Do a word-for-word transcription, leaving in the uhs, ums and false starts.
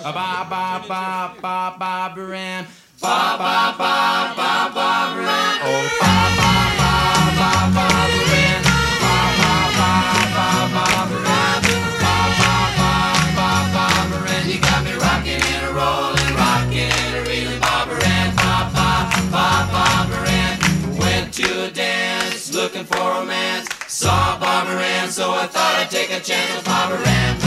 Ba ba ba ba Barbara Ann. Ba ba ba ba Barbara Ann. Oh, ba ba ba ba Barbara Ann. Ba ba ba ba Barbara Ann. Ba ba ba ba Barbara Ann. You got me rocking and a rolling, rocking and a reeling, Barbara Ann. Ba ba ba Barbara Ann. Went to a dance, looking for romance. Saw Barbara Ann, so I thought I'd take a chance with Barbara Ann.